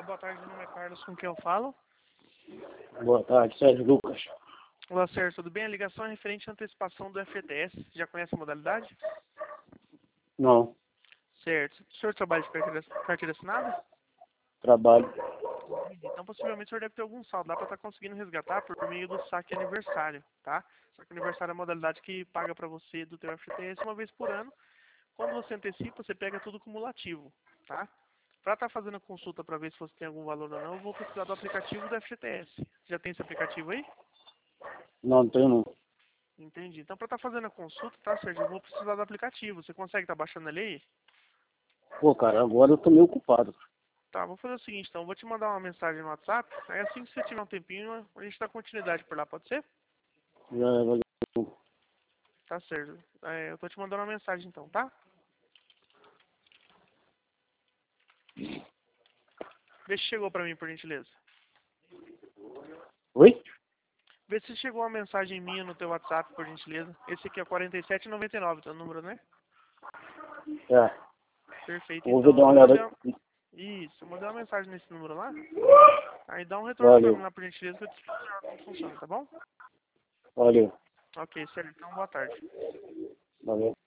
boa tarde, meu nome é Carlos, com quem eu falo? Boa tarde, Sérgio Lucas. Olá, Sérgio, tudo bem? A ligação é referente à antecipação do FGTS. Já conhece a modalidade? Não, Certo. O senhor trabalha de carteira assinada? trabalho. Então, possivelmente, o senhor deve ter algum saldo lá para estar conseguindo resgatar por meio do saque aniversário, tá? Saque aniversário é a modalidade que paga para você do teu FGTS uma vez por ano. Quando você antecipa, você pega tudo cumulativo, tá? Para estar fazendo a consulta para ver se você tem algum valor ou não, eu vou precisar do aplicativo do FGTS. Já tem esse aplicativo aí? Não tenho não. Entendi. Então, para estar fazendo a consulta, tá, Sérgio? Eu vou precisar do aplicativo. Você consegue estar baixando ele aí? Pô, cara, agora eu tô meio ocupado. Tá, vou fazer o seguinte, então. Eu vou te mandar uma mensagem no WhatsApp. Aí, assim que você tiver um tempinho, a gente dá continuidade por lá, pode ser? Já, Tá certo. Eu tô te mandando uma mensagem, então, tá? Vê se chegou pra mim, por gentileza. Oi? Vê se chegou uma mensagem minha no teu WhatsApp, por gentileza. Esse aqui é 4799, teu número, né? É, Perfeito. vou dar Então, uma eu olhada mandei aqui. Isso, eu mandei uma mensagem nesse número lá. Aí dá um retorno pra mim Valeu, lá, por gentileza, que eu te explico melhor como funciona, tá bom? valeu, Ok, certo. Então, boa tarde. valeu.